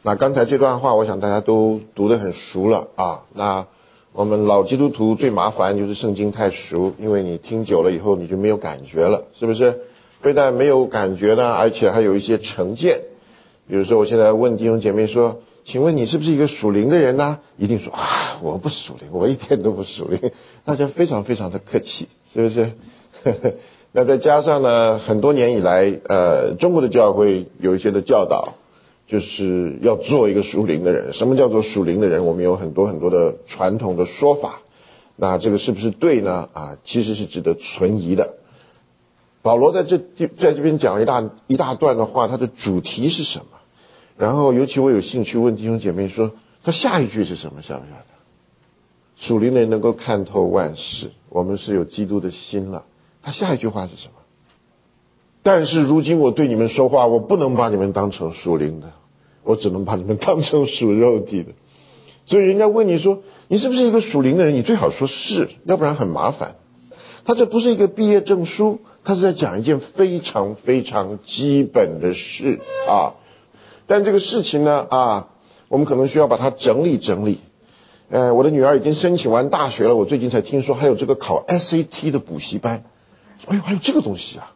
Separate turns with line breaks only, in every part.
那刚才这段话我想大家都读得很熟了啊。那我们老基督徒最麻烦就是圣经太熟，因为你听久了以后你就没有感觉了，是不是？非但没有感觉呢，而且还有一些成见。比如说我现在问弟兄姐妹说，请问你是不是一个属灵的人呢？一定说啊，我不属灵，我一点都不属灵。大家非常非常的客气，是不是？那再加上呢，很多年以来中国的教会有一些的教导，就是要做一个属灵的人。什么叫做属灵的人？我们有很多很多的传统的说法。那这个是不是对呢？其实是值得存疑的。保罗在这边讲了一大段的话，他的主题是什么？然后尤其我有兴趣问弟兄姐妹说，他下一句是什么？晓不晓得？属灵的人能够看透万事，我们是有基督的心了。他下一句话是什么？但是如今我对你们说话，我不能把你们当成属灵的，我只能把你们当成属肉体的。所以人家问你说，你是不是一个属灵的人？你最好说是，要不然很麻烦。他这不是一个毕业证书，他是在讲一件非常非常基本的事啊。但这个事情呢我们可能需要把它整理整理。我的女儿已经申请完大学了，我最近才听说还有这个考 SAT 的补习班。哎呦，还有这个东西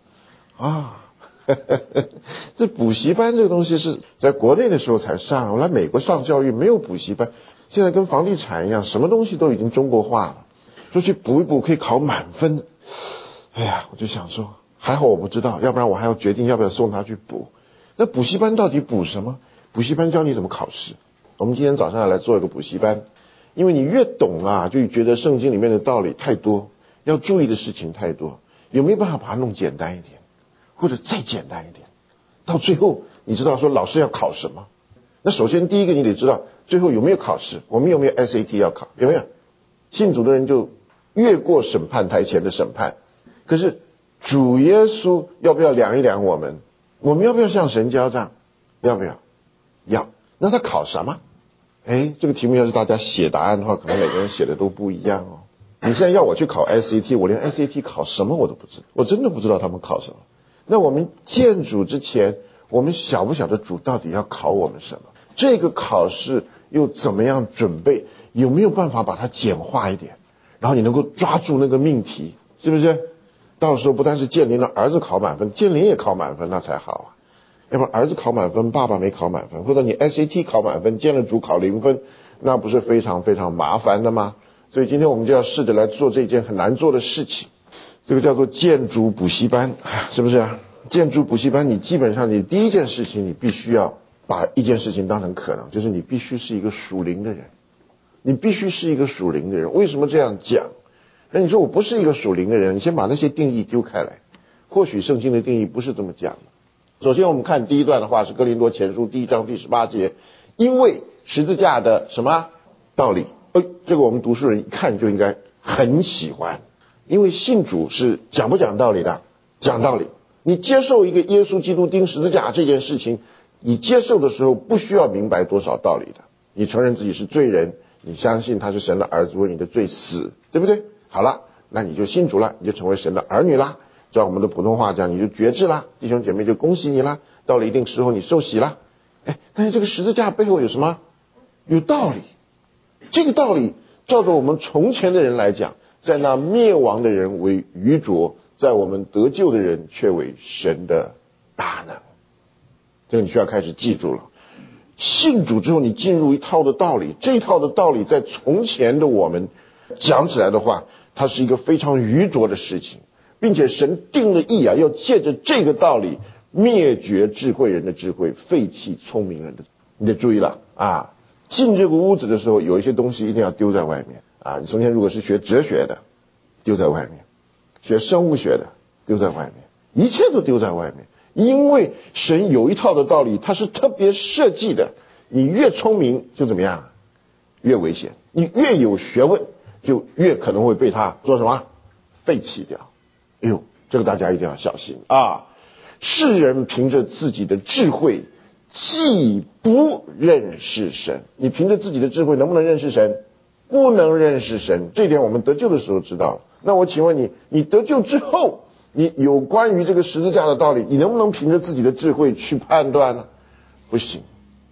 这补习班这个东西是在国内的时候才上，我来美国上教育没有补习班。现在跟房地产一样，什么东西都已经中国化了，说去补一补可以考满分。哎呀，我就想说还好我不知道，要不然我还要决定要不要送他去补。那补习班到底补什么？补习班教你怎么考试。我们今天早上要来做一个补习班，因为你越懂就觉得圣经里面的道理太多，要注意的事情太多，有没有办法把它弄简单一点，或者再简单一点，到最后你知道说老师要考什么。那首先第一个你得知道最后有没有考试，我们有没有 SAT 要考，有没有？信主的人就越过审判台前的审判，可是主耶稣要不要量一量我们要不要向神交账？要不要？要。那他考什么？这个题目要是大家写答案的话，可能每个人写的都不一样哦。你现在要我去考 SAT， 我连 SAT 考什么我都不知道，我真的不知道他们考什么。那我们见主之前，我们晓不晓得主到底要考我们什么？这个考试又怎么样准备？有没有办法把它简化一点，然后你能够抓住那个命题，是不是？到时候不但是建林的儿子考满分，建林也考满分，那才好要不然儿子考满分，爸爸没考满分，或者你 SAT 考满分，见了主考0分，那不是非常非常麻烦的吗？所以今天我们就要试着来做这件很难做的事情，这个叫做见主补习班，是不是？见主补习班，你基本上你第一件事情，你必须要把一件事情当成可能，就是你必须是一个属灵的人，你必须是一个属灵的人。为什么这样讲？那你说我不是一个属灵的人，你先把那些定义丢开来，或许圣经的定义不是这么讲的。首先我们看第一段的话是哥林多前书1章18节，因为十字架的什么道理？这个我们读书人一看就应该很喜欢，因为信主是讲不讲道理的？讲道理。你接受一个耶稣基督钉十字架这件事情，你接受的时候不需要明白多少道理的，你承认自己是罪人，你相信他是神的儿子，为你的罪死，对不对？好了，那你就信主了，你就成为神的儿女啦。照我们的普通话讲，你就觉知啦，弟兄姐妹就恭喜你啦，到了一定时候你受洗啦。但是这个十字架背后有什么？有道理。这个道理照着我们从前的人来讲，在那灭亡的人为愚拙，在我们得救的人却为神的大能。这个你需要开始记住了。信主之后你进入一套的道理，这一套的道理在从前的我们讲起来的话，它是一个非常愚拙的事情，并且神定了义要借着这个道理灭绝智慧人的智慧，废弃聪明人的。你得注意了进这个屋子的时候，有一些东西一定要丢在外面你从前如果是学哲学的，丢在外面；学生物学的，丢在外面，一切都丢在外面。因为神有一套的道理，它是特别设计的，你越聪明就怎么样？越危险。你越有学问，就越可能会被他做什么？废弃掉。这个大家一定要小心世人凭着自己的智慧既不认识神，你凭着自己的智慧能不能认识神？不能认识神，这点我们得救的时候知道了。那我请问你，你得救之后，你有关于这个十字架的道理，你能不能凭着自己的智慧去判断呢？不行，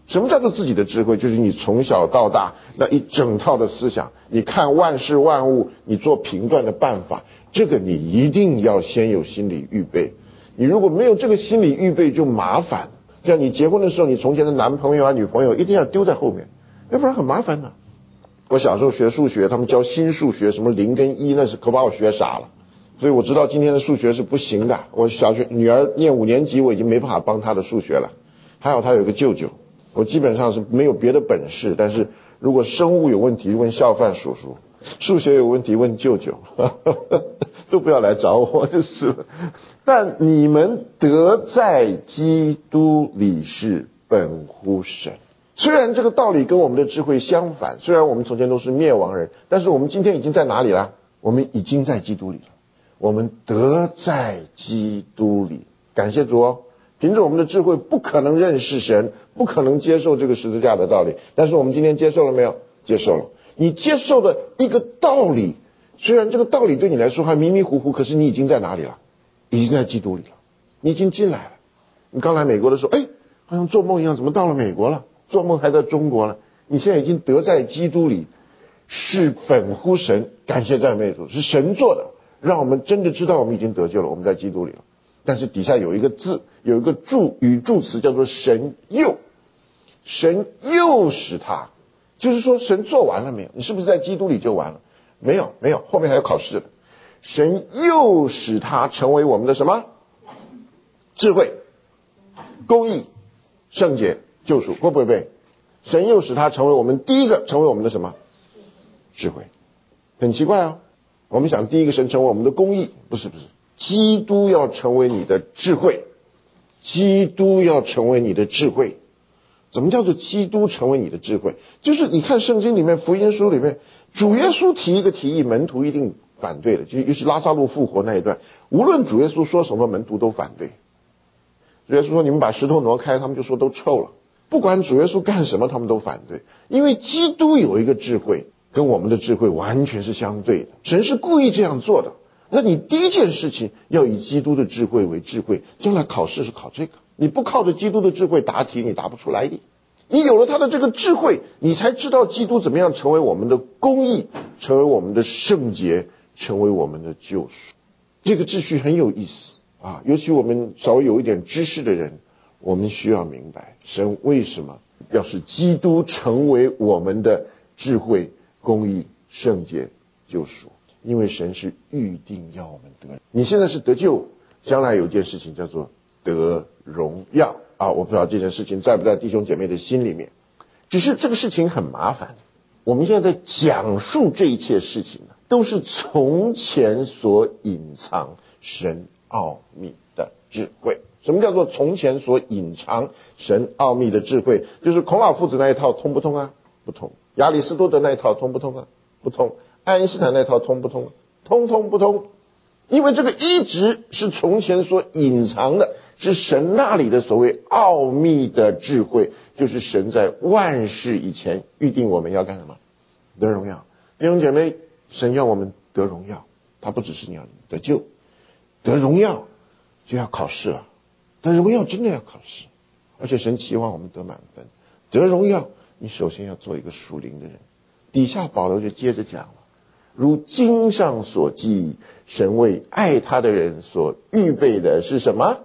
什么叫做自己的智慧？就是你从小到大那一整套的思想，你看万事万物，你做评断的办法，这个你一定要先有心理预备。你如果没有这个心理预备就麻烦。像你结婚的时候，你从前的男朋友啊女朋友一定要丢在后面，要不然很麻烦的。我小时候学数学，他们教新数学，什么0跟1，那是可把我学傻了。所以我知道今天的数学是不行的。我小学女儿念5年级，我已经没办法帮她的数学了。还好她有个舅舅，我基本上是没有别的本事，但是如果生物有问题问校范叔叔，数学有问题问舅舅，都不要来找我就是了。但你们得在基督里是本乎神。虽然这个道理跟我们的智慧相反，虽然我们从前都是灭亡人，但是我们今天已经在哪里了？我们已经在基督里了。我们得在基督里，感谢主哦。凭着我们的智慧不可能认识神，不可能接受这个十字架的道理，但是我们今天接受了没有？接受了。你接受的一个道理，虽然这个道理对你来说还迷迷糊糊，可是你已经在哪里了？已经在基督里了，你已经进来了。你刚来美国的时候，好像做梦一样，怎么到了美国了？做梦还在中国了。你现在已经得在基督里，是本乎神，感谢赞美主，是神做的，让我们真的知道我们已经得救了，我们在基督里了。但是底下有一个字，有一个语助词叫做神又，神又使他，就是说神做完了没有？你是不是在基督里就完了？没有，后面还有考试的。神又使他成为我们的什么？智慧、公义、圣洁、救赎，会不会背？神又使他成为我们第一个，成为我们的什么？智慧。很奇怪啊，我们想第一个神成为我们的公义，不是，基督要成为你的智慧，基督要成为你的智慧。怎么叫做基督成为你的智慧？就是你看圣经里面福音书里面，主耶稣提一个提议，门徒一定反对的，就是拉撒路复活那一段，无论主耶稣说什么，门徒都反对。主耶稣说你们把石头挪开，他们就说都臭了。不管主耶稣干什么，他们都反对，因为基督有一个智慧跟我们的智慧完全是相对的，神是故意这样做的。那你第一件事情要以基督的智慧为智慧，将来考试是考这个。你不靠着基督的智慧答题，你答不出来的。你有了他的这个智慧，你才知道基督怎么样成为我们的公义，成为我们的圣洁，成为我们的救赎。这个秩序很有意思啊，尤其我们稍微有一点知识的人，我们需要明白神为什么要使基督成为我们的智慧、公义、圣洁、救赎。因为神是预定要我们得，你现在是得救，将来有件事情叫做得荣耀啊！我不知道这件事情在不在弟兄姐妹的心里面，只是这个事情很麻烦。我们现在在讲述这一切事情呢，都是从前所隐藏神奥秘的智慧。什么叫做从前所隐藏神奥秘的智慧？就是孔老夫子那一套通不通啊？不通。亚里士多德那一套通不通啊？不通。爱因斯坦那套通不通？通不通。因为这个一直是从前所隐藏的，是神那里的所谓奥秘的智慧，就是神在万事以前预定我们要干什么？得荣耀。弟兄姐妹，神要我们得荣耀，他不只是你要得救，得荣耀就要考试了，得荣耀真的要考试，而且神期望我们得满分。得荣耀，你首先要做一个属灵的人。底下保罗就接着讲了，如经上所记，神为爱他的人所预备的是什么？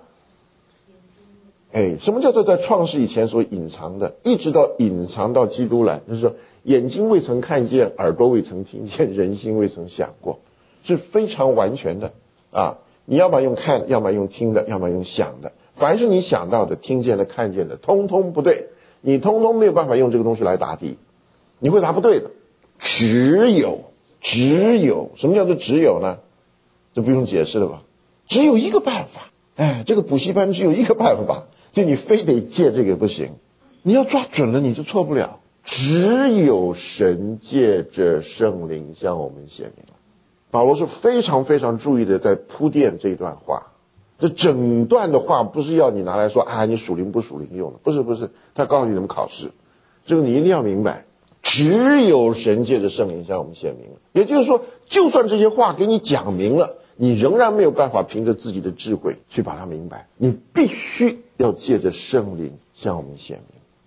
什么叫做在创世以前所隐藏的，一直到隐藏到基督来，就是说眼睛未曾看见，耳朵未曾听见，人心未曾想过，是非常完全的啊！你要么用看，要么用听的，要么用想的，凡是你想到的、听见的、看见的，通通不对，你通通没有办法用这个东西来答题，你会答不对的。只有，什么叫做只有呢？这不用解释了吧？只有一个办法，这个补习班只有一个办法，就你非得借这个不行，你要抓准了你就错不了。只有神借着圣灵向我们显明了。保罗是非常非常注意的在铺垫这段话，这整段的话不是要你拿来说你属灵不属灵用的，不是，他告诉你怎么考试，这个你一定要明白。只有神借着圣灵向我们显明了，也就是说，就算这些话给你讲明了，你仍然没有办法凭着自己的智慧去把它明白，你必须要借着圣灵向我们显明。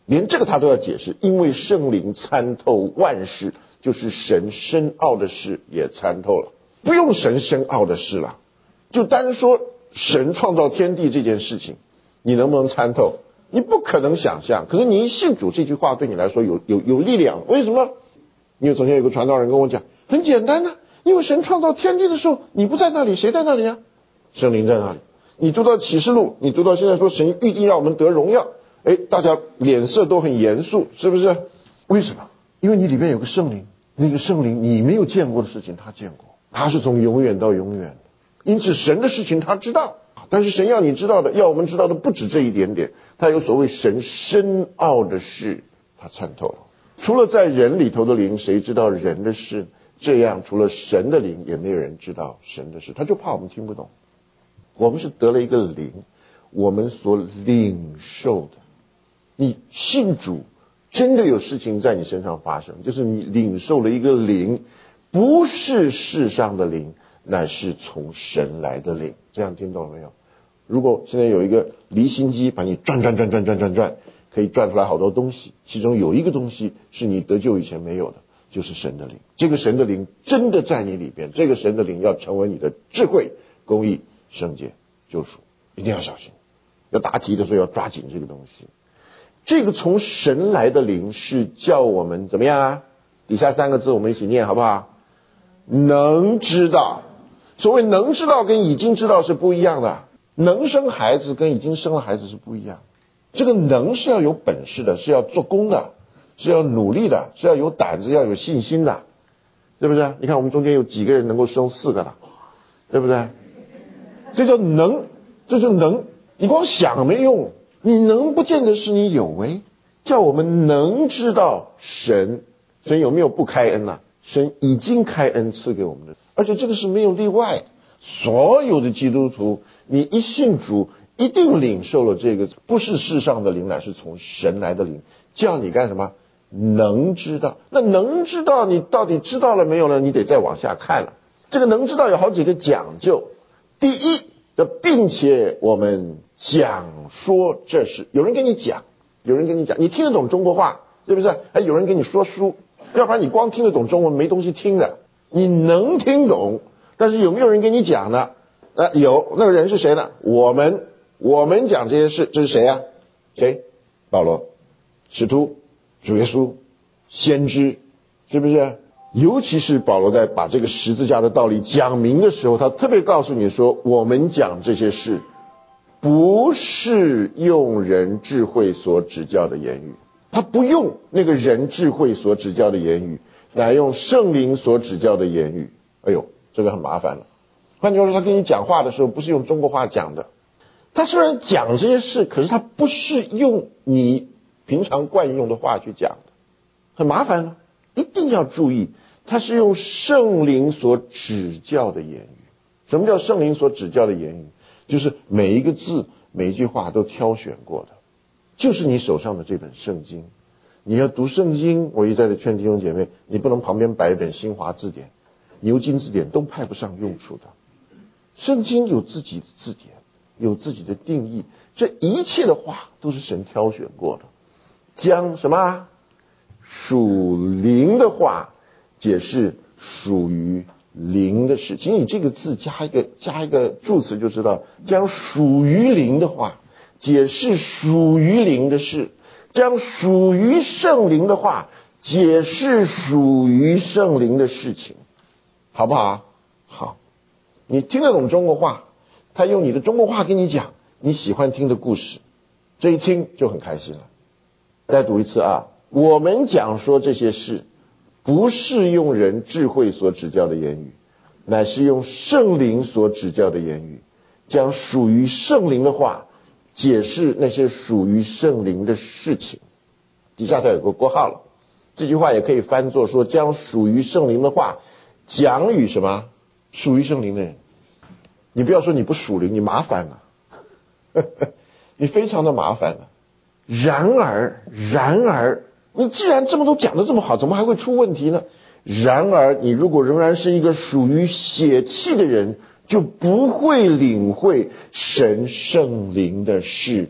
连这个他都要解释，因为圣灵参透万事，就是神深奥的事也参透了。不用神深奥的事了，就单说神创造天地这件事情，你能不能参透？你不可能想象。可是你一信主，这句话对你来说有力量。为什么？因为昨天有个传道人跟我讲，很简单啊，因为神创造天地的时候，你不在那里，谁在那里啊？圣灵在那里。你读到启示录，你读到现在说神预定让我们得荣耀，大家脸色都很严肃，是不是？为什么？因为你里面有个圣灵，那个圣灵你没有见过的事情他见过，他是从永远到永远，因此神的事情他知道。但是神要你知道的，要我们知道的不止这一点点，他有所谓神深奥的事他参透了。除了在人里头的灵，谁知道人的事？这样除了神的灵，也没有人知道神的事。他就怕我们听不懂。我们是得了一个灵，我们所领受的。你信主，真的有事情在你身上发生，就是你领受了一个灵，不是世上的灵，乃是从神来的灵。这样听懂了没有？如果现在有一个离心机把你转，可以转出来好多东西，其中有一个东西是你得救以前没有的，就是神的灵。这个神的灵真的在你里边，这个神的灵要成为你的智慧、公义、圣洁、救赎，一定要小心。要答题的时候要抓紧这个东西。这个从神来的灵是叫我们怎么样啊？底下三个字我们一起念好不好？能知道。所谓能知道跟已经知道是不一样的，能生孩子跟已经生了孩子是不一样。这个能是要有本事的，是要做工的，是要努力的，是要有胆子，要有信心的，对不对？你看我们中间有几个人能够生4个了，对不对？这叫能，这就能。你光想没用，你能不见得是你有为。叫我们能知道神有没有不开恩啊？神已经开恩赐给我们的，而且这个是没有例外。所有的基督徒，你一信主，一定领受了这个，不是世上的灵，乃是从神来的灵，叫你干什么？能知道。那能知道你到底知道了没有呢？你得再往下看了。这个能知道有好几个讲究。第一的，并且我们讲说这事，有人跟你讲，你听得懂中国话，对不对？有人跟你说书，要不然你光听得懂中文没东西听的。你能听懂，但是有没有人跟你讲呢？有，那个人是谁呢？我们讲这些事，这是谁啊？谁？保罗，使徒，主耶稣，先知，是不是？尤其是保罗在把这个十字架的道理讲明的时候，他特别告诉你说，我们讲这些事不是用人智慧所指教的言语，他不用那个人智慧所指教的言语，乃用圣灵所指教的言语。哎呦，这个很麻烦了。换句话说，他跟你讲话的时候不是用中国话讲的，他虽然讲这些事，可是他不是用你平常惯用的话去讲的，很麻烦了。一定要注意，他是用圣灵所指教的言语。什么叫圣灵所指教的言语？就是每一个字每一句话都挑选过的，就是你手上的这本圣经。你要读圣经，我一再的劝弟兄姐妹，你不能旁边摆一本新华字典、牛津字典，都派不上用处的。圣经有自己的字典，有自己的定义，这一切的话都是神挑选过的。将什么属灵的话解释属于灵的事，其实你这个字加一个助词就知道，将属于灵的话解释属于灵的事，将属于圣灵的话解释属于圣灵的事情，好不好？好，你听得懂中国话，他用你的中国话跟你讲你喜欢听的故事，这一听就很开心了。再读一次啊，我们讲说这些事不是用人智慧所指教的言语，乃是用圣灵所指教的言语，将属于圣灵的话解释那些属于圣灵的事情。底下它有个括号了，这句话也可以翻作说，将属于圣灵的话讲与什么？属于圣灵的人。你不要说你不属灵，你麻烦了你非常的麻烦了。然而你既然这么都讲得这么好，怎么还会出问题呢？然而你如果仍然是一个属于血气的人，就不会领会神圣灵的事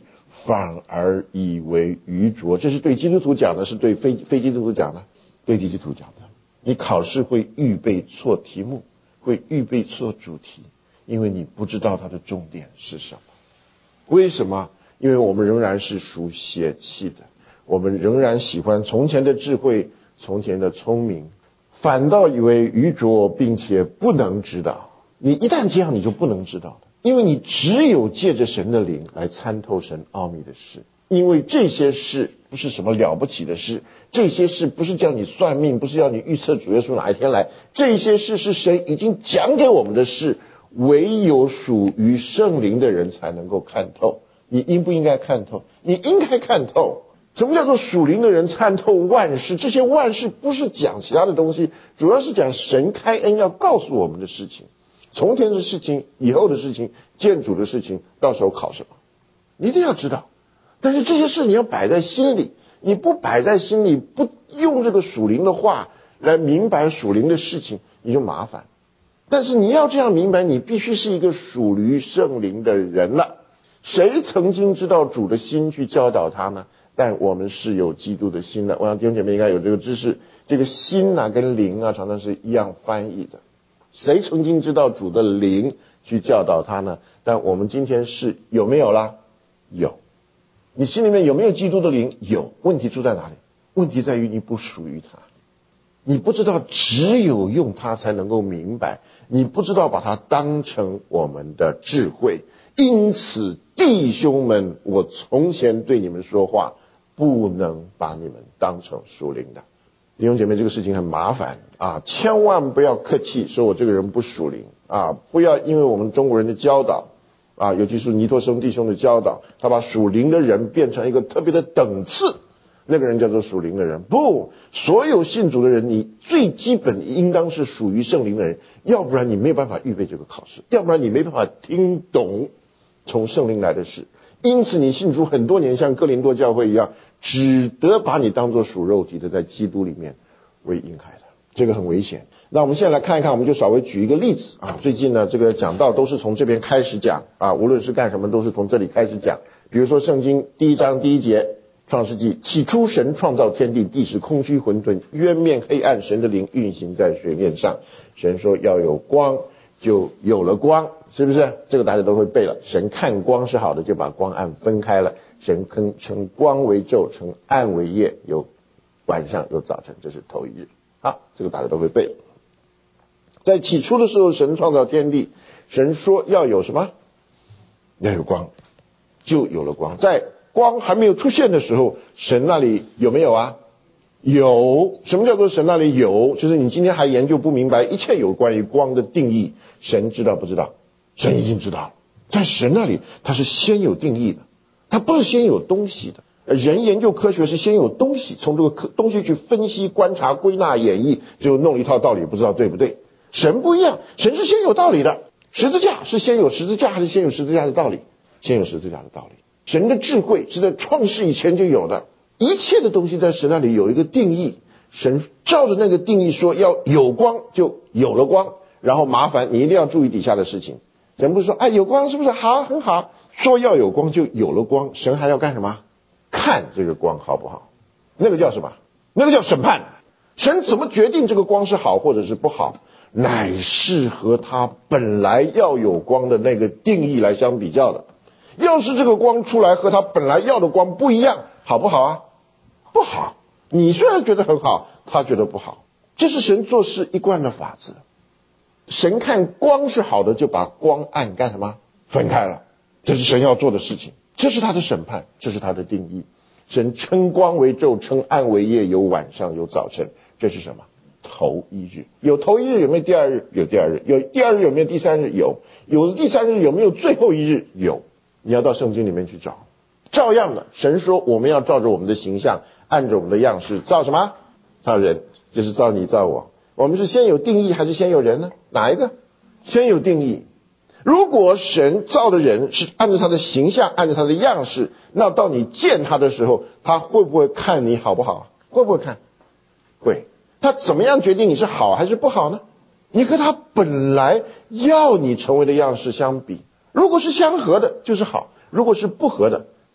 反而以为愚拙。这是对基督徒讲的，是对非基督徒讲的？对基督徒讲的。你考试会预备错题目，会预备错主题，因为你不知道它的重点是什么。为什么？因为我们仍然是属血气的，我们仍然喜欢从前的智慧，从前的聪明，反倒以为愚拙，并且不能知道。你一旦这样，你就不能知道了，因为你只有借着神的灵来参透神奥秘的事。因为这些事不是什么了不起的事，这些事不是叫你算命，不是要你预测主耶稣哪一天来，这些事是神已经讲给我们的事，唯有属于圣灵的人才能够看透。你应不应该看透？你应该看透。什么叫做属灵的人参透万事？这些万事不是讲其他的东西，主要是讲神开恩要告诉我们的事情，从前的事情，以后的事情，见主的事情，到时候考什么，你一定要知道。但是这些事你要摆在心里，你不摆在心里，不用这个属灵的话来明白属灵的事情，你就麻烦。但是你要这样明白，你必须是一个属于圣灵的人了。谁曾经知道主的心去教导他呢？但我们是有基督的心的。我想弟兄姐妹应该有这个知识，这个心啊跟灵啊常常是一样翻译的。谁曾经知道主的灵去教导他呢？但我们今天是有没有啦？有。你心里面有没有基督的灵？有。问题出在哪里？问题在于你不属于他，你不知道只有用它才能够明白，你不知道把它当成我们的智慧。因此弟兄们，我从前对你们说话，不能把你们当成属灵的。弟兄姐妹，这个事情很麻烦啊，千万不要客气说我这个人不属灵啊，不要因为我们中国人的教导啊，尤其是尼托生弟兄的教导，他把属灵的人变成一个特别的等次，那个人叫做属灵的人。不，所有信主的人，你最基本应当是属于圣灵的人，要不然你没有办法预备这个考试，要不然你没办法听懂从圣灵来的事。因此你信主很多年，像哥林多教会一样，只得把你当作属肉体的，在基督里面为婴孩的，这个很危险。那我们现在来看一看，我们就稍微举一个例子啊。最近呢，这个讲道都是从这边开始讲啊，无论是干什么都是从这里开始讲。比如说圣经第1章第1节，创世纪，起初神创造天地，地是空虚混沌，渊面黑暗，神的灵运行在水面上。神说要有光，就有了光，是不是？这个大家都会背了。神看光是好的，就把光暗分开了。神称光为昼，称暗为夜，有晚上有早晨，这是头一日。好，这个大家都会背了。在起初的时候，神创造天地，神说要有什么？要有光，就有了光。在光还没有出现的时候，神那里有没有啊？有。什么叫做神那里有？就是你今天还研究不明白一切有关于光的定义，神知道不知道？神已经知道。在神那里，他是先有定义的，他不是先有东西的。人研究科学是先有东西，从这个东西去分析、观察、归纳、演绎，就弄一套道理，不知道对不对？神不一样，神是先有道理的。十字架是先有十字架，还是先有十字架的道理？先有十字架的道理。神的智慧是在创世以前就有的，一切的东西在神那里有一个定义，神照着那个定义说要有光，就有了光。然后麻烦你一定要注意底下的事情，神不是说哎有光是不是好很好，说要有光就有了光，神还要干什么？看这个光好不好？那个叫什么？那个叫审判。神怎么决定这个光是好或者是不好？乃是和他本来要有光的那个定义来相比较的。要是这个光出来和他本来要的光不一样，好不好啊？不好。你虽然觉得很好，他觉得不好，这是神做事一贯的法则。神看光是好的，就把光暗干什么？分开了。这是神要做的事情，这是他的审判，这是他的定义。神称光为昼，称暗为夜，有晚上有早晨，这是什么？头一日。有头一日，有没有第二日？有第二日。有第二日，有没有第三日？有。有了第三日，有没有最后一日？有。你要到圣经里面去找。照样的，神说我们要照着我们的形象，按着我们的样式造什么？造人，就是造你造我。我们是先有定义还是先有人呢？哪一个？先有定义。如果神造的人是按照他的形象，按照他的样式，那到你见他的时候，他会不会看你好不好？会不会看？会。他怎么样决定你是好还是不好呢？你和他本来要你成为的样式相比，如果是相合的就是好，如果是不合的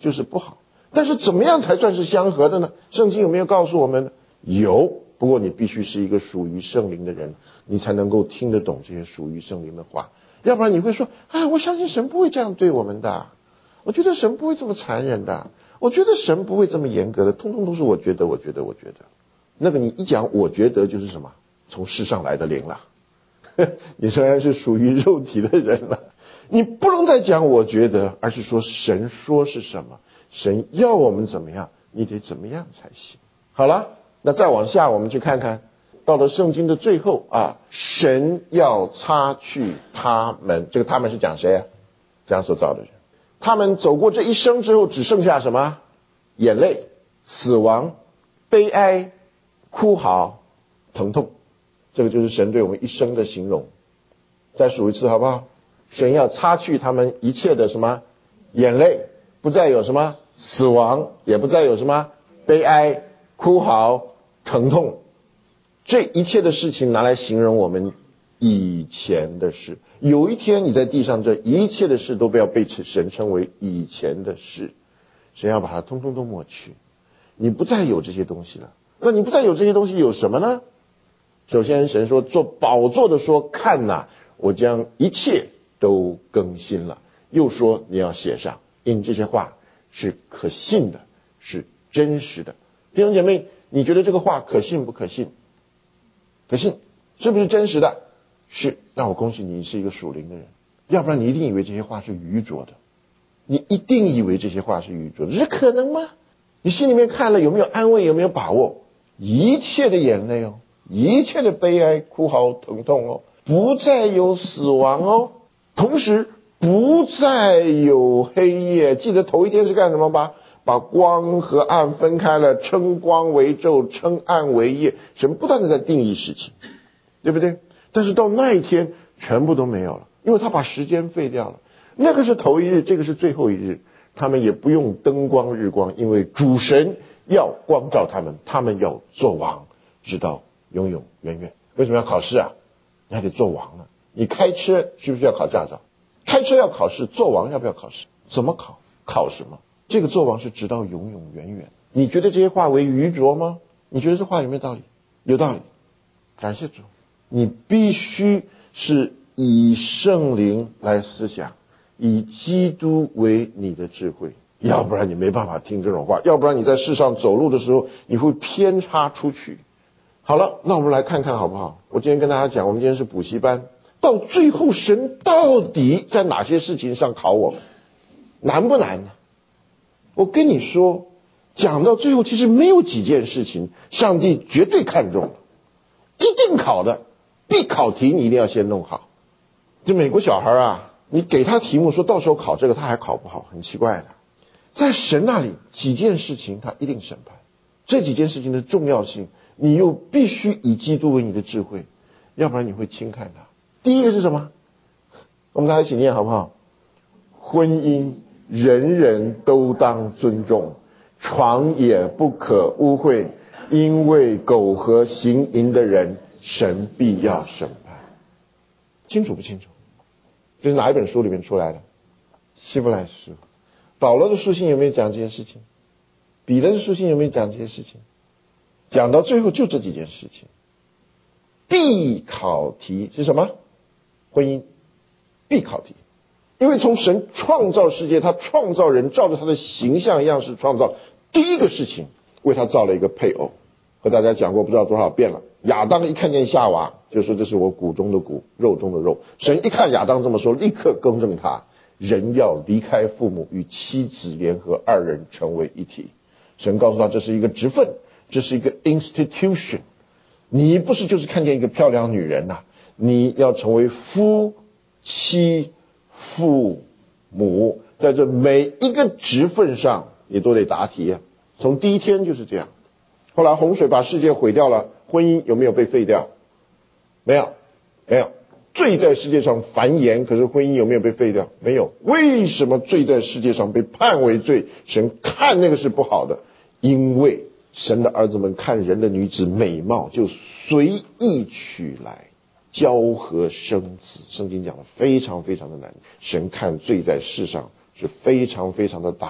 就是不好。但是怎么样才算是相合的呢？圣经有没有告诉我们呢？有，不过你必须是一个属于圣灵的人，你才能够听得懂这些属于圣灵的话。要不然你会说，我相信神不会这样对我们的，我觉得神不会这么残忍的，我觉得神不会这么严格的，通通都是我觉得。那个你一讲我觉得就是什么？从世上来的灵了。你虽然是属于肉体的人了，你不能再讲我觉得，而是说神说是什么，神要我们怎么样，你得怎么样才行。好了，那再往下我们去看看，到了圣经的最后神要擦去他们，这个他们是讲谁啊？讲所造的人。他们走过这一生之后，只剩下什么？眼泪、死亡、悲哀、哭嚎、疼痛。这个就是神对我们一生的形容。再数一次好不好？神要擦去他们一切的什么？眼泪，不再有什么死亡，也不再有什么悲哀、哭嚎、疼痛。这一切的事情拿来形容我们以前的事。有一天你在地上，这一切的事都不要被神称为以前的事，神要把它通通都抹去，你不再有这些东西了。那你不再有这些东西有什么呢？首先神说，做宝座的说，看哪，我将一切都更新了。又说你要写上，因这些话是可信的，是真实的。弟兄姐妹，你觉得这个话可信不可信？可信。是不是真实的？是。那我恭喜你，你是一个属灵的人。要不然你一定以为这些话是愚拙的，你一定以为这些话是愚拙的，这可能吗？你心里面看了有没有安慰，有没有把握？一切的眼泪一切的悲哀、哭嚎、疼痛不再有死亡同时不再有黑夜。记得头一天是干什么吧？把光和暗分开了，称光为昼，称暗为夜。神不断的在定义事情，对不对？但是到那一天全部都没有了，因为他把时间废掉了。那个是头一日，这个是最后一日。他们也不用灯光日光，因为主神要光照他们，他们要做王直到永永远远。为什么要考试啊？你还得做王呢。你开车需不需要考驾照？开车要考试，做王要不要考试？怎么考？考什么？这个做王是直到永永远远。你觉得这些话为愚拙吗？你觉得这话有没有道理？有道理。感谢主。你必须是以圣灵来思想，以基督为你的智慧，要不然你没办法听这种话，要不然你在世上走路的时候你会偏差出去。好了，那我们来看看好不好？我今天跟大家讲，我们今天是补习班，到最后神到底在哪些事情上考我们？难不难呢？我跟你说，讲到最后其实没有几件事情上帝绝对看重，一定考的必考题你一定要先弄好。就美国小孩你给他题目说到时候考这个他还考不好，很奇怪的。在神那里几件事情他一定审判，这几件事情的重要性你又必须以基督为你的智慧，要不然你会轻看它。第一个是什么？我们大家一起念好不好？婚姻人人都当尊重，床也不可污秽，因为苟合行淫的人神必要审判。清楚不清楚？这是哪一本书里面出来的？希伯来书。保罗的书信有没有讲这些事情？彼得的书信有没有讲这些事情？讲到最后就这几件事情。必考题是什么？婚姻必考题。因为从神创造世界，他创造人，照着他的形象样式创造，第一个事情为他造了一个配偶。和大家讲过不知道多少遍了，亚当一看见夏娃就说这是我骨中的骨，肉中的肉。神一看亚当这么说，立刻更正他，人要离开父母，与妻子联合，二人成为一体。神告诉他这是一个职分，这是一个 institution， 你不是就是看见一个漂亮女人你要成为夫妻父母，在这每一个职分上你都得答题从第一天就是这样。后来洪水把世界毁掉了，婚姻有没有被废掉？没有，没有。罪在世界上繁衍，可是婚姻有没有被废掉？没有。为什么罪在世界上被判为罪？神看那个是不好的，因为神的儿子们看人的女子美貌，就随意取来交合生子。圣经讲的非常非常的难。神看罪在世上是非常非常的大，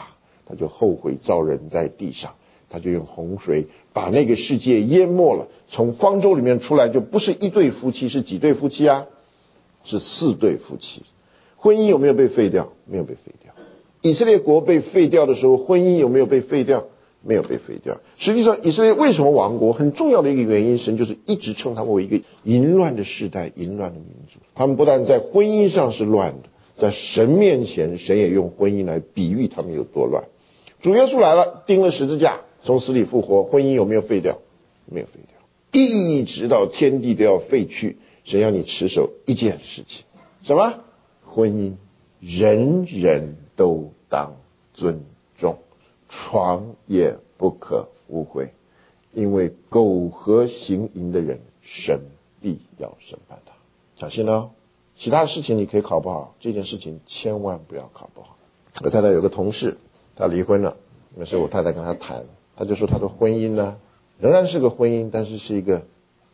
他就后悔造人在地上，他就用洪水把那个世界淹没了。从方舟里面出来就不是一对夫妻，是几对夫妻啊？是4对夫妻。婚姻有没有被废掉？没有被废掉。以色列国被废掉的时候，婚姻有没有被废掉？没有被废掉。实际上以色列为什么亡国，很重要的一个原因，神就是一直称他们为一个淫乱的世代，淫乱的民族。他们不但在婚姻上是乱的，在神面前，神也用婚姻来比喻他们有多乱。主耶稣来了，钉了十字架，从死里复活，婚姻有没有废掉？没有废掉。一直到天地都要废去，神要你持守一件事情，什么？婚姻，人人都当尊重，床也不可污秽，因为苟合行淫的人，神必要审判他。小心哦，其他的事情你可以考不好，这件事情千万不要考不好。我太太有个同事，她离婚了，那时候我太太跟她谈，她就说她的婚姻呢，仍然是个婚姻，但是是一个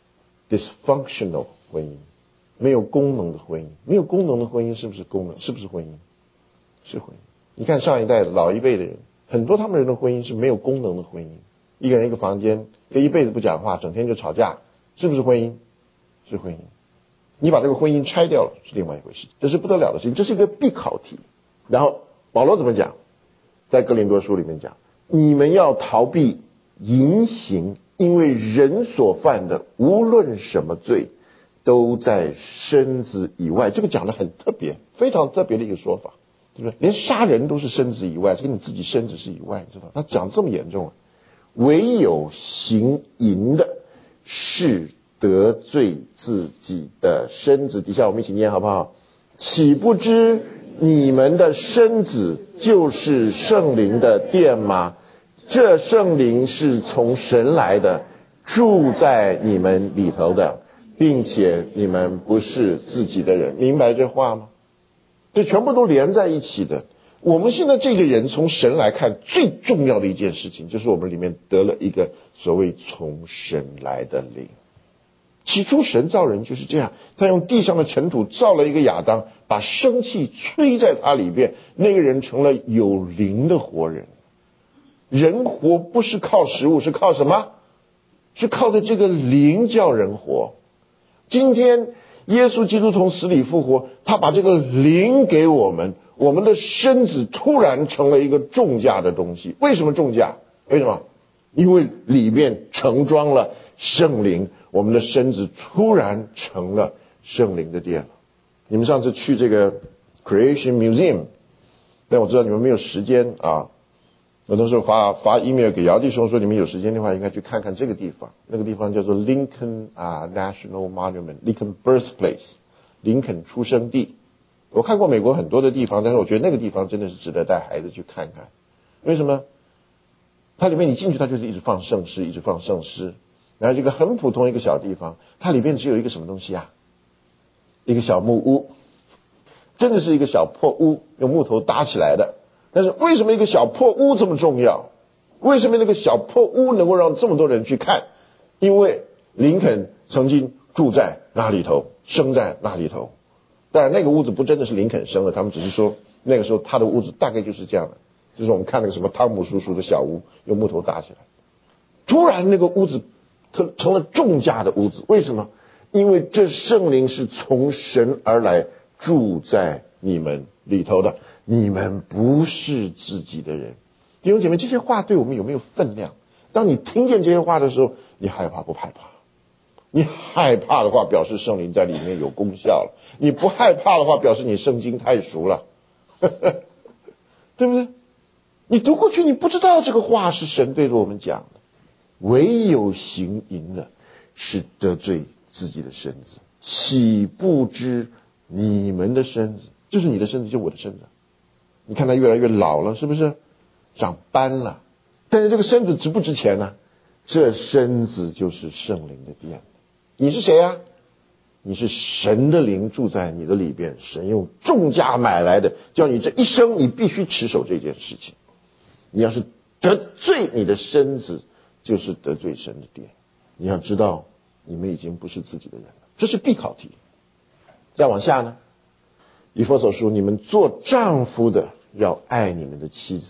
dysfunctional 婚姻，没有功能的婚姻。没有功能的婚姻是不是功能？是不是婚姻？是婚姻。你看上一代老一辈的人，很多他们人的婚姻是没有功能的婚姻，一个人一个房间，可以一辈子不讲话，整天就吵架，是不是婚姻？是婚姻。你把这个婚姻拆掉了是另外一回事，这是不得了的事情，这是一个必考题。然后保罗怎么讲？在哥林多书里面讲，你们要逃避淫行，因为人所犯的无论什么罪都在身子以外。这个讲得很特别，非常特别的一个说法，对不对？连杀人都是身子以外，这跟你自己身子是以外，你知道他讲这么严重啊。唯有行淫的是得罪自己的身子。底下我们一起念好不好？岂不知你们的身子就是圣灵的殿吗？这圣灵是从神来的，住在你们里头的，并且你们不是自己的人。明白这话吗？这全部都连在一起的。我们现在这个人从神来看，最重要的一件事情就是我们里面得了一个所谓从神来的灵。起初神造人就是这样，他用地上的尘土造了一个亚当，把生气吹在他里边，那个人成了有灵的活人。人活不是靠食物，是靠什么？是靠着这个灵叫人活。今天耶稣基督从死里复活，他把这个灵给我们，我们的身子突然成了一个重价的东西。为什么重价？为什么？因为里面盛装了圣灵，我们的身子突然成了圣灵的殿了。你们上次去这个 Creation Museum， 但我知道你们没有时间啊。我那时候发 email 给姚弟兄说，你们有时间的话应该去看看这个地方。那个地方叫做 Lincoln National Monument， Lincoln Birthplace， 林肯出生地。我看过美国很多的地方，但是我觉得那个地方真的是值得带孩子去看看。为什么？它里面你进去，它就是一直放圣诗，一直放圣诗。然后这个很普通一个小地方，它里面只有一个什么东西啊？一个小木屋，真的是一个小破屋，用木头搭起来的。但是为什么一个小破屋这么重要？为什么那个小破屋能够让这么多人去看？因为林肯曾经住在那里头，生在那里头。当然那个屋子不真的是林肯生的，他们只是说那个时候他的屋子大概就是这样的，就是我们看那个什么汤姆叔叔的小屋，用木头搭起来。突然那个屋子成了重价的屋子，为什么？因为这圣灵是从神而来，住在你们里头的，你们不是自己的人。弟兄姐妹，这些话对我们有没有分量？当你听见这些话的时候，你害怕不害怕？你害怕的话，表示圣灵在里面有功效了；你不害怕的话，表示你圣经太熟了，对不对？你读过去，你不知道这个话是神对着我们讲的。唯有行淫的是得罪自己的身子，岂不知你们的身子，就是你的身子，就我的身子。你看他越来越老了，是不是长斑了？但是这个身子值不值钱呢？这身子就是圣灵的殿。你是谁啊？你是神的灵住在你的里边，神用重价买来的，叫你这一生你必须持守这件事情。你要是得罪你的身子，就是得罪神的殿。你要知道你们已经不是自己的人了，这是必考题。再往下呢，以弗所书，你们做丈夫的要爱你们的妻子，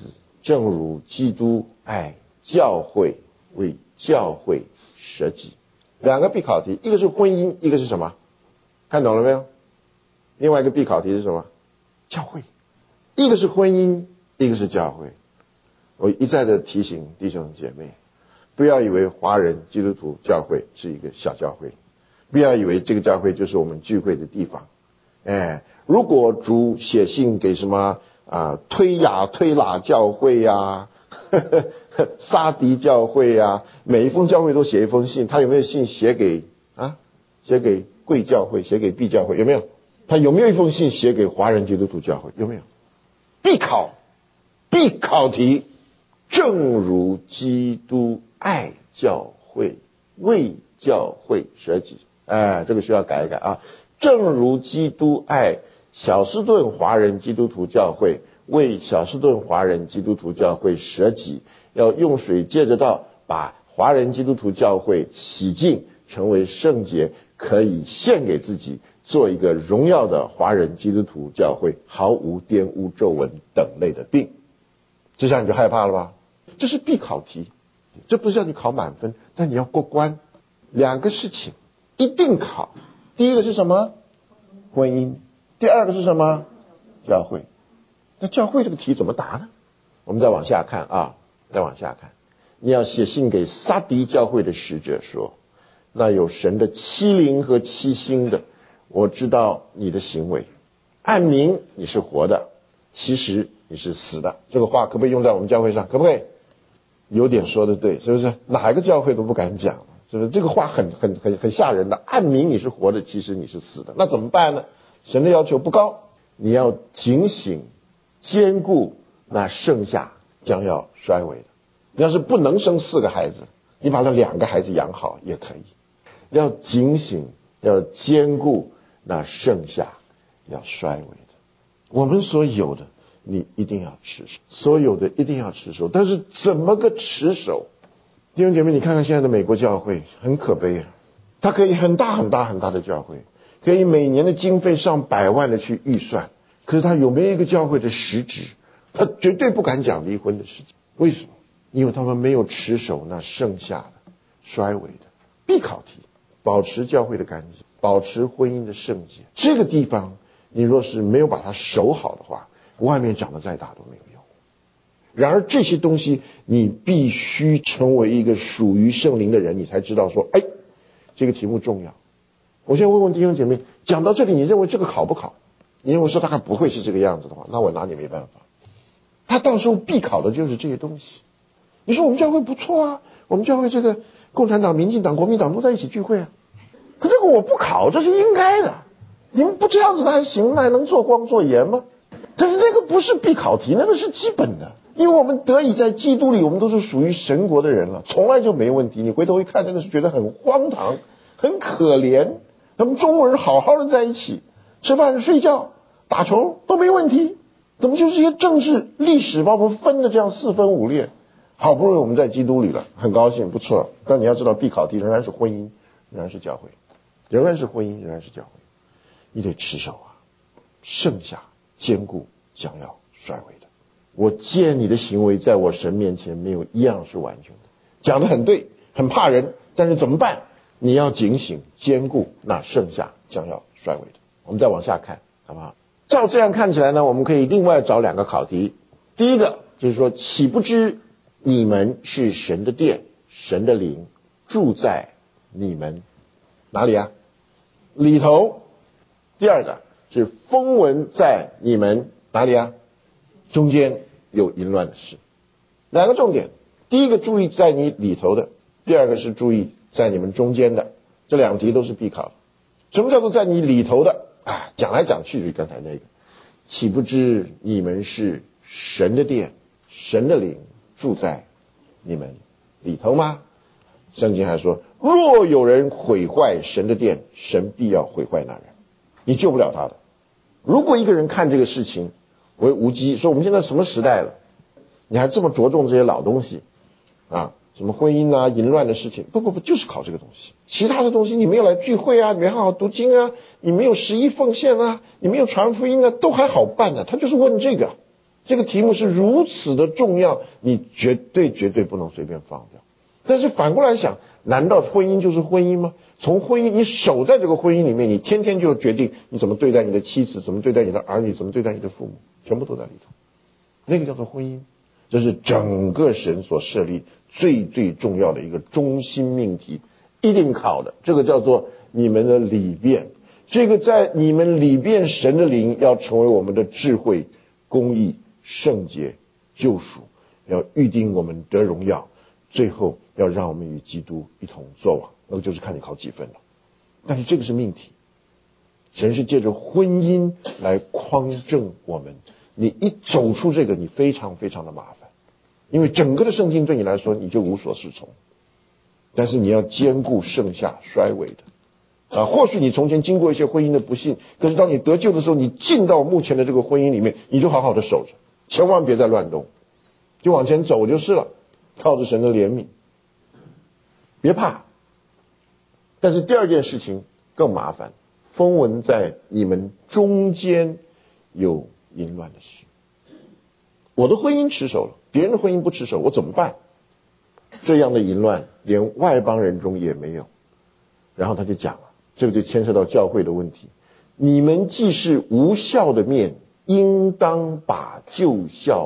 正如基督爱教会，为教会舍己。两个必考题，一个是婚姻，一个是什么？看懂了没有？另外一个必考题是什么？教会。一个是婚姻，一个是教会。我一再的提醒弟兄姐妹，不要以为华人基督徒教会是一个小教会，不要以为这个教会就是我们聚会的地方。如果主写信给什么推雅推喇教会呀、沙迪教会呀，每一封教会都写一封信，他有没有信写给贵教会，写给 B 教会？有没有？他有没有一封信写给华人基督徒教会？有没有？必考题，正如基督爱教会，为教会舍己。这个需要改一改啊。正如基督爱小斯顿华人基督徒教会，为小斯顿华人基督徒教会舍己，要用水借着道把华人基督徒教会洗净，成为圣洁，可以献给自己，做一个荣耀的华人基督徒教会，毫无玷污皱纹等类的病。这下你就害怕了吧？这是必考题，这不是叫你考满分，但你要过关。两个事情一定考，第一个是什么？婚姻。第二个是什么？教会。那教会这个题怎么答呢？我们再往下看啊，再往下看。你要写信给撒迪教会的使者说，那有神的欺凌和欺心的，我知道你的行为，按名你是活的，其实你是死的。这个话可不可以用在我们教会上？可不可以？有点说的对，是不是？哪一个教会都不敢讲，是不是？这个话很吓人的。按名你是活的，其实你是死的。那怎么办呢？神的要求不高，你要警醒兼顾那剩下将要衰微的。你要是不能生4个孩子，你把那2个孩子养好也可以。要警醒，要兼顾那剩下要衰微的。我们所有的你一定要持守，所有的一定要持守。但是怎么个持守？弟兄姐妹，你看看现在的美国教会很可悲啊，它可以很大的教会，可以每年的经费上百万的去预算，可是它有没有一个教会的实质？他绝对不敢讲离婚的事情。为什么？因为他们没有持守那剩下的衰微的必考题，保持教会的干净，保持婚姻的圣洁。这个地方你若是没有把它守好的话，外面长得再大都没有用。然而这些东西你必须成为一个属于圣灵的人，你才知道说，这个题目重要。我现在问问弟兄姐妹，讲到这里你认为这个考不考？你认为说大概不会是这个样子的话，那我拿你没办法。他到时候必考的就是这些东西。你说我们教会不错啊，我们教会这个共产党、民进党、国民党都在一起聚会啊，可这个我不考，这是应该的。你们不这样子那还行，那还能做光做盐吗？但是那个不是必考题，那个是基本的。因为我们得以在基督里，我们都是属于神国的人了，从来就没问题。你回头一看，真的是觉得很荒唐，很可怜。他们中国人好好的在一起，吃饭、睡觉、打球都没问题，怎么就是这些政治历史把我们分的这样4分5裂？好不容易我们在基督里了，很高兴，不错。但你要知道，必考题仍然是婚姻，仍然是教会，仍然是婚姻，仍然是教会。你得持守啊，剩下坚固将要衰微的。我见你的行为在我神面前没有一样是完全的。讲得很对，很怕人，但是怎么办？你要警醒坚固那剩下将要衰微的。我们再往下看好不好？照这样看起来呢，我们可以另外找2个考题。第一个就是说，岂不知你们是神的殿，神的灵住在你们哪里啊？里头。第二个是风闻在你们哪里啊？中间有淫乱的事。2个重点，第一个注意在你里头的，第二个是注意在你们中间的。这2题都是必考的。什么叫做在你里头的？讲来讲去就是刚才那个，岂不知你们是神的殿，神的灵住在你们里头吗？圣经还说，若有人毁坏神的殿，神必要毁坏那人，你救不了他的。如果一个人看这个事情为无稽，说我们现在什么时代了，你还这么着重这些老东西啊，什么婚姻啊、淫乱的事情，不，就是考这个东西。其他的东西你没有来聚会啊，你没好好读经啊，你没有11奉献啊，你没有传福音啊，都还好办呢。他就是问这个， 这个题目是如此的重要，你绝对不能随便放掉。但是反过来想，难道婚姻就是婚姻吗？从婚姻，你守在这个婚姻里面，你天天就决定你怎么对待你的妻子，怎么对待你的儿女，怎么对待你的父母，全部都在里头。那个叫做婚姻，这是整个神所设立最重要的一个中心命题，一定考的。这个叫做你们的里边，这个在你们里边，神的灵要成为我们的智慧、公义、圣洁、救赎，要预定我们得荣耀，最后要让我们与基督一同作王，那个就是看你考几分了。但是这个是命题，神是借着婚姻来匡正我们。你一走出这个，你非常的麻烦，因为整个的圣经对你来说你就无所适从。但是你要兼顾盛夏衰微的或许你从前经过一些婚姻的不幸，可是当你得救的时候，你进到目前的这个婚姻里面，你就好好的守着，千万别再乱动，就往前走就是了，靠着神的怜悯，别怕。但是第二件事情更麻烦，风闻在你们中间有淫乱的事。我的婚姻持守了，别人的婚姻不持守，我怎么办？这样的淫乱连外邦人中也没有。然后他就讲了，这个就牵涉到教会的问题。你们既是无酵的面，应当把旧酵